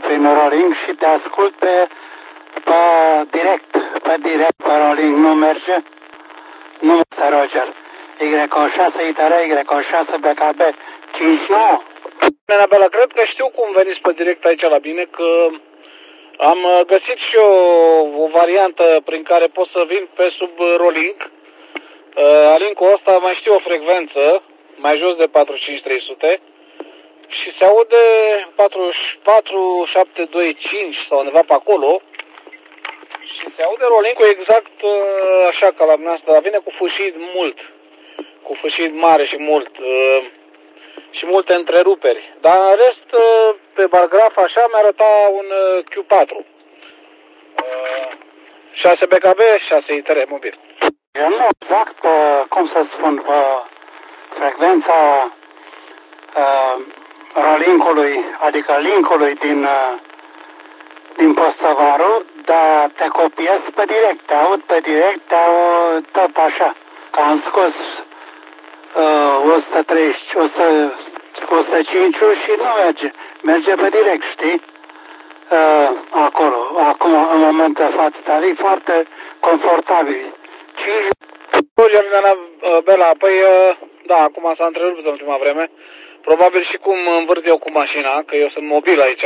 prin rolling și te ascult pe direct pe rolling, nu merge? Nu merge, Roger. Y6 ITR, Y6 BKB, 59. Nena Bela, cred că știu cum veniți pe direct aici la mine, că am găsit și eu o variantă prin care pot să vin pe sub rolling. Alincul ăsta mai știu o frecvență, mai jos de 45300 și se aude 4725 sau undeva pe acolo și se aude rolling-ul exact așa ca la dumneavoastră, dar vine cu fâșit mult, cu fâșit mare și mult și multe întreruperi. Dar în rest, pe bargraf așa mi arăta un Q4. 6 BKB, 6 ITR mobil. Eu nu exact, cum să spun, frecvența rolling-ului, adică link-ului din Postăvaru, dar te copiez pe direct, te aud pe direct, te aud tot așa. Că am scos 105 și nu merge. Merge pe direct, știi? Acolo. Acum, în momentul de față, dar e foarte confortabil. 5. Bela, păi, da, acum s-a întrerupt în ultima vreme. Probabil și cum învârt eu cu mașina, că eu sunt mobil aici.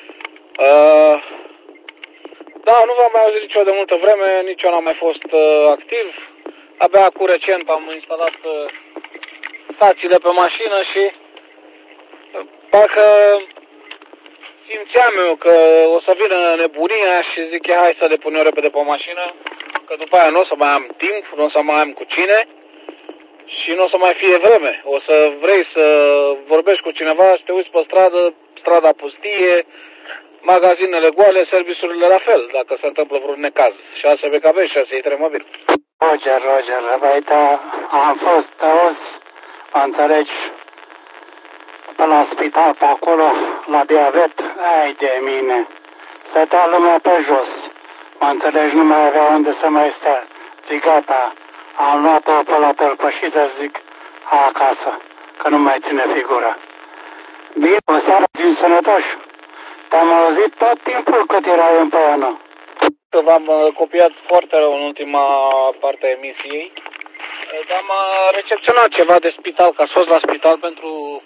Da, nu v-am mai auzit nicio de multă vreme, nici eu n-am mai fost activ. Abia cu recent am instalat stațiile pe mașină și parcă simțeam eu că o să vină nebunia și zic, hai să le pun eu repede pe mașină, că după aia nu o să mai am timp, nu o să mai am cu cine și nu o să mai fie vreme. O să vrei să vorbești cu cineva, să te uiți pe stradă, strada pustie, magazinele goale, serviciurile la fel, dacă se întâmplă vreun necaz. 6 BKB, 6 ITR mobil. Roger, uite, am fost, mă înțelegi, pe la spital, pe acolo, la diabet, ai de mine, stătea lumea pe jos, mă înțelegi, nu mai avea unde să mai stea, zic gata, am luat-o pe la tălpășită, zic, acasă, că nu mai ține figura. Bine, o seară din sănătoși, te-am auzit tot timpul cât erai în piană. V-am copiat foarte rău în ultima parte a emisiei, dar am recepționat ceva de spital, că a fost la spital pentru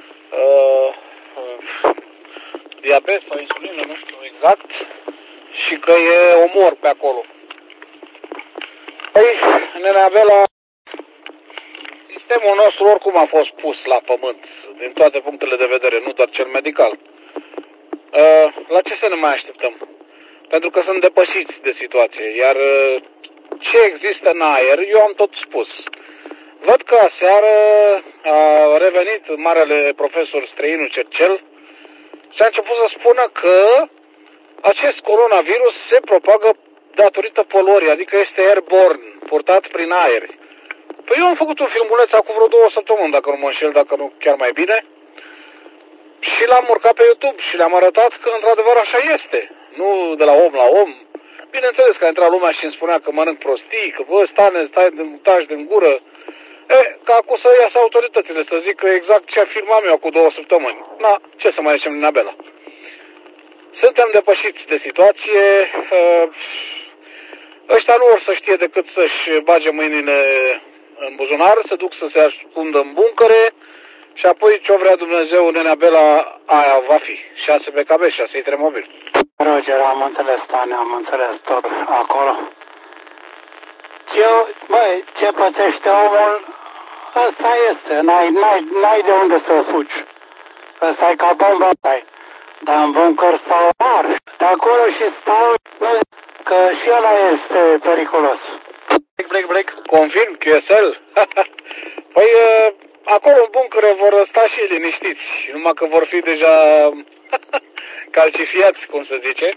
diabet sau insulină, nu știu exact, și că e omor pe acolo. Păi, Nena Bela, sistemul nostru oricum a fost pus la pământ, din toate punctele de vedere, nu doar cel medical. La ce să ne mai așteptăm? Pentru că sunt depășiți de situație, iar ce există în aer, eu am tot spus. Văd că aseară a revenit marele profesor străinu Cercel și a început să spună că acest coronavirus se propagă datorită poluării, adică este airborne, purtat prin aer. Păi eu am făcut un filmuleț acum vreo 2 săptămâni, dacă nu mă înșel, dacă nu chiar mai bine, și l-am urcat pe YouTube și le-am arătat că într-adevăr așa este. Nu de la om la om. Bineînțeles că a intrat lumea și îmi spunea că mănânc prostii, că bă, stai taci din gură. Ca acum să iasă autoritățile să zică exact ce afirmam eu cu 2 săptămâni. Na, ce să mai zicem din Abela. Suntem depășiți de situație. Ăștia nu or să știe decât să-și bage mâinile în buzunar, să duc să se ascundă în buncăre și apoi ce-o vrea Dumnezeu, Nena Bela, aia va fi. 6 BKB, 6 ITR mobil. Roger, am înțeles, Tane, am înțeles tot acolo. Băi, ce pățește omul, ăsta este, n-ai de unde să fugi. Ăsta e ca bomba ta. Dar în buncăr stau mari. De acolo și stau, că și ăla este periculos. Break, confirm, QSL. Păi, acolo în buncăre vor sta și liniștiți, numai că vor fi deja calcifiați, cum se zice.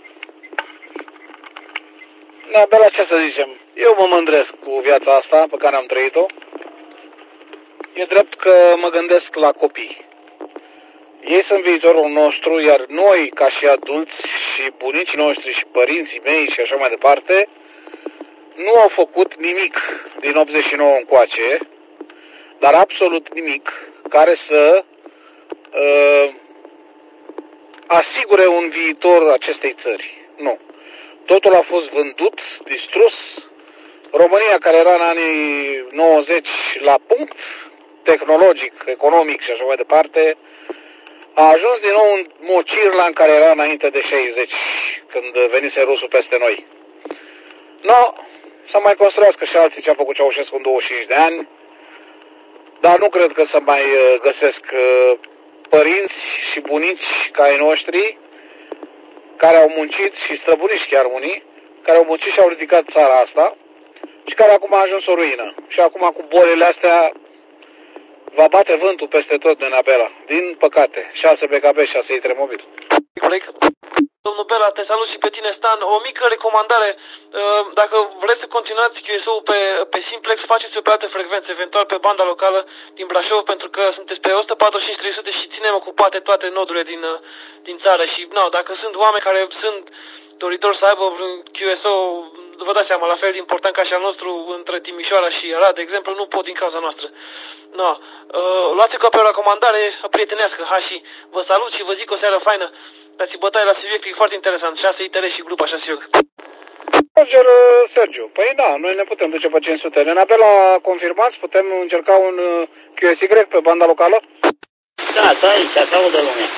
Abia la ce să zicem, eu mă mândresc cu viața asta pe care am trăit-o. E drept că mă gândesc la copii. Ei sunt viitorul nostru, iar noi, ca și adulți și bunicii noștri și părinții mei și așa mai departe, nu au făcut nimic din 89 încoace, dar absolut nimic, care să asigure un viitor acestei țări. Nu. Totul a fost vândut, distrus. România, care era în anii 90 la punct, tehnologic, economic și așa mai departe, a ajuns din nou în Mocirla în care era înainte de 60, când venise rusul peste noi. No, să mai construiască și alții ce a făcut Ceaușescu în 25 de ani, dar nu cred că să mai găsesc părinți și bunici ca ai noștri, care au muncit și străbunici chiar unii, care au muncit și au ridicat țara asta și care acum a ajuns o ruină. Și acum cu bolile astea va bate vântul peste tot, nena Bela. Din păcate. 6 BKB, 6 litre mobil. Coleg, domnul Bela, te salut și pe tine, Stan. O mică recomandare. Dacă vreți să continuați QSO-ul pe Simplex, faceți-o pe alte frecvențe, eventual pe banda locală din Brașov, pentru că sunteți pe 145-300 și ținem ocupate toate nodurile din țară. Și dacă sunt oameni care sunt doritori să aibă un QSO, vă dați seama, la fel de important ca și al nostru între Timișoara și Arad, de exemplu, nu pot din cauza noastră. Luați-o ca pe o recomandare prietenească, și vă salut și vă zic o seară faină. Dați bătaie la subiect, e foarte interesant. 6 ITR și grupa 6 IOG. Sergiu, păi da, noi ne putem duce pe 500. Nena Bela, confirmați? Putem încerca un QSY pe banda locală? Da, stai aici, să audă lumea.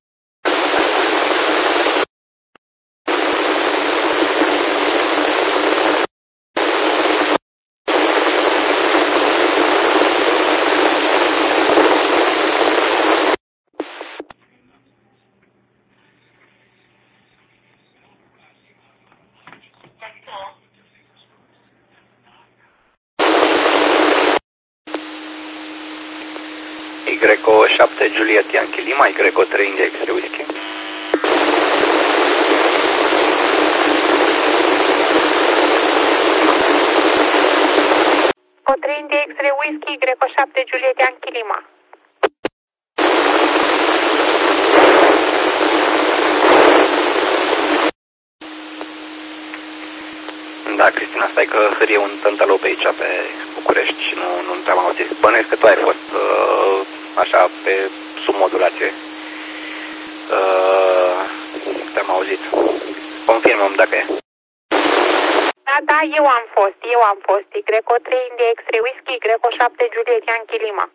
Y7 Juliet Yankee Lima, Y3 India X-ray Whiskey. Y3 India X-ray Whiskey, Y7 Juliet Yankee Lima. Da, Cristina, stai că hârie un tântalou pe aici, pe București și nu te-am auzit. Bănuiesc că tu ai fost așa pe submodulație. Te-am auzit. Confirmăm dacă e. Da, eu am fost. Y3 India X-ray Whiskey, Y7 Juliet Yankee Lima.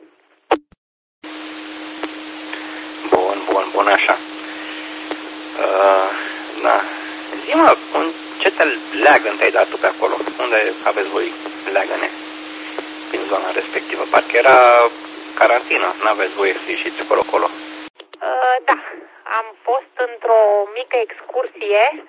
Bun, așa. Da. Zi-mă, ce te leagăn te-ai dat tu pe acolo? Unde aveți voi leagăne prin zona respectivă? Parcă era carantină, n-aveți voie să ieșiți colo-colo. Da, am fost într-o mică excursie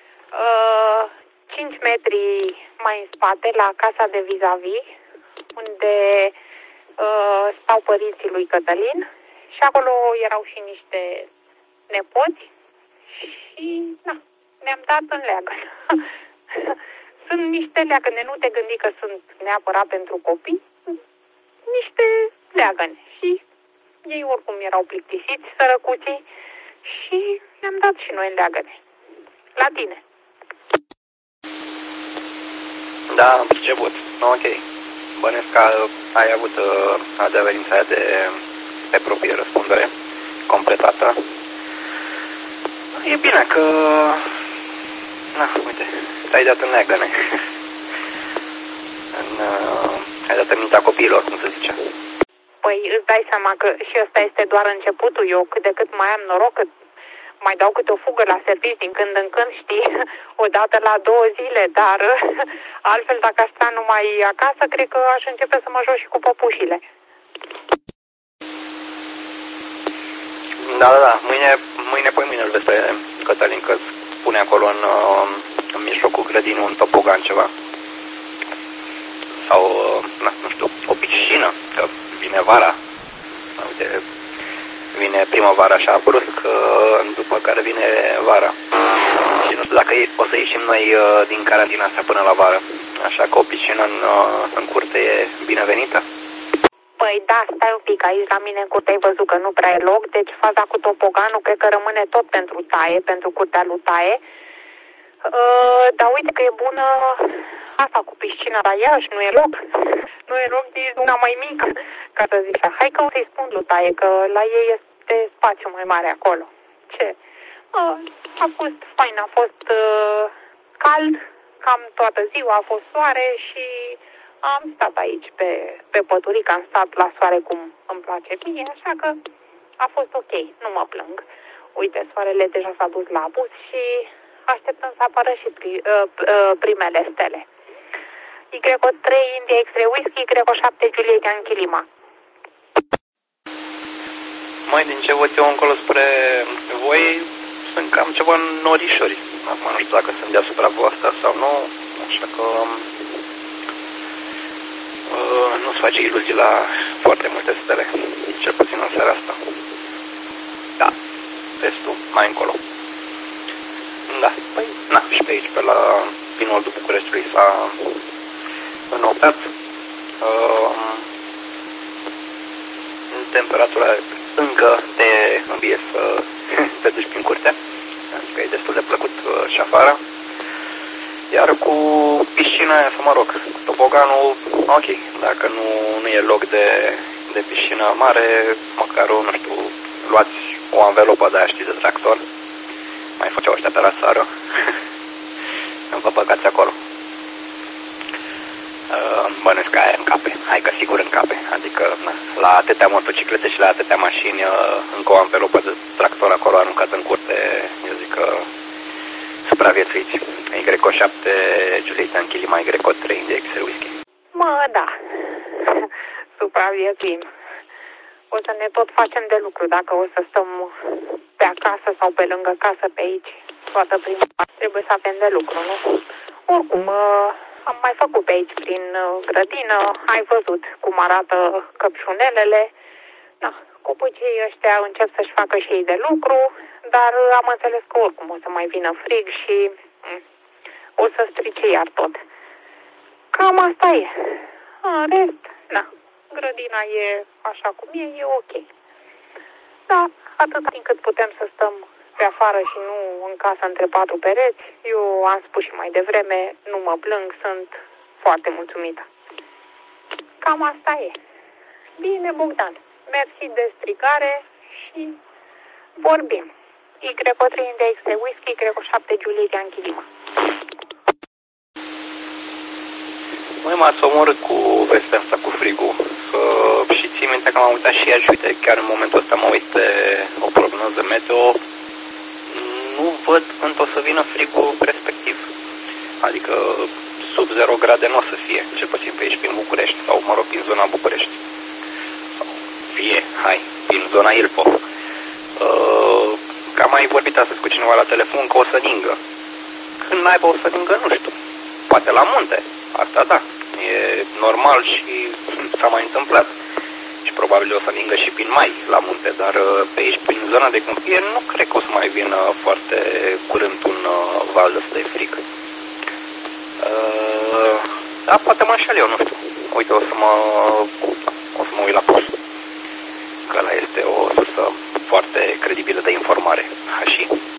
5 metri mai în spate, la casa de vis-a-vis, unde stau părinții lui Cătălin și acolo erau și niște nepoți și ne-am dat în leagăn. Sunt niște leagăne, nu te gândi că sunt neapărat pentru copii, niște leagăne. Și ei oricum erau plictisiți, sărăcuții, și ne-am dat și noi în leagăne. La tine. Da, am perceput. Ok. Bănesc că ai avut adeverința aia de proprie răspundere completată. E bine că... uite, ai dat în leagăne. Ai dat în mintea copiilor, cum se zice. Păi îți dai seama că și ăsta este doar începutul. Eu cât de cât mai am noroc că mai dau câte o fugă la serviciu din când în când, știi, o dată la 2 zile, dar altfel dacă aș sta numai acasă, cred că aș începe să mă joc și cu păpușile. Da. Mâine îl vezi pe Cătălin, că pune acolo în mijlocul grădinii un topogan ceva. Sau, nu știu, o piscină, că vine vara. Uite, vine primăvara așa brusc, după care vine vara. Și nu știu dacă o să ieșim noi din carantina asta până la vară. Așa că o piscină în curte e binevenită. Păi da, stai un pic, aici la mine în curte ai văzut că nu prea e loc, deci faza cu topoganul cred că rămâne tot pentru taie, pentru curtea lui taie. Dar uite că e bună asta cu piscina la Iași, nu e loc. Nu e loc, e una mai mică, ca să zic așa. Hai că o să-i spun lui taie, că la ei este spațiu mai mare acolo. Ce? A fost fain, a fost cald, cam toată ziua a fost soare și am stat aici pe păturică, am stat la soare cum îmi place mie, așa că a fost ok, nu mă plâng. Uite, soarele deja s-a dus la apus și așteptăm să apară și primele stele. Y3 India X-ray Whisky, Y7 Juliet Yankee Lima. Mai din ce văd eu încolo spre voi, sunt cam ceva norișori. Acum nu știu dacă sunt deasupra voastră sau nu, așa că nu-ți face iluzii la foarte multe stele, cel puțin în seara asta. Da, restul mai încolo. Da, păi, na, și pe aici, pe la din nordul Bucureștiului s-a înoptat. Temperatura încă te îmbie să te duci prin curte, pentru că e destul de plăcut și afară. Iar cu piscina aia, mă rog, cu toboganul, ok, dacă nu e loc de piscină mare, măcar, nu știu, luați o anvelopă de aia, știi, de tractor, mai făceau ăștia pe la țară, vă băgați acolo. Bănuiesc că aia încape, hai că sigur încape, adică na, la atâtea motociclete și la atâtea mașini, încă o anvelopă de tractor acolo aruncat în curte, eu zic că supraviețuiți. Y7 Juliet Yankee Lima, Y3 India X-ray Whisky. Da, supraviețuim. O să ne tot facem de lucru dacă o să stăm pe acasă sau pe lângă casă pe aici. Toată primăvara trebuie să avem de lucru, nu? Oricum, am mai făcut pe aici prin grădină, ai văzut cum arată căpșunelele. Da, copucii ăștia încep să-și facă și ei de lucru, dar am înțeles că oricum o să mai vină frig și o să strice iar tot. Cam asta e. În rest, da, grădina e așa cum e ok. Da, atât timp cât putem să stăm pe afară și nu în casă între patru pereți, eu am spus și mai devreme, nu mă plâng, sunt foarte mulțumită. Cam asta e. Bine, Bogdan, mersi de strigare și vorbim. Y3 India X-ray Whisky, Y7 Juliet Yankee Lima. Măi, m-ați omorât cu vestea asta cu frigul. Și ții minte că m-am uitat și ieri și uite, chiar în momentul ăsta mă uit pe o prognoză meteo. Nu văd când o să vină frigul respectiv. Adică sub 0 grade nu o să fie, cel puțin pe aici, prin București, sau mă rog, prin zona București. Sau fie, hai, prin zona Ilfov. Că am mai vorbit astăzi cu cineva la telefon că o să ningă. Când naiba o să ningă, nu știu. Poate la munte, asta da. E normal și s-a mai întâmplat. Și probabil o să ningă și prin mai la munte, dar pe aici, prin zona de câmpie, nu cred că o să mai vină foarte curând un val ăsta de frig. Da, poate mă înșel eu, nu știu. Uite, o să mă uit la pus. Că ăla este o sursă foarte credibilă de informare. Și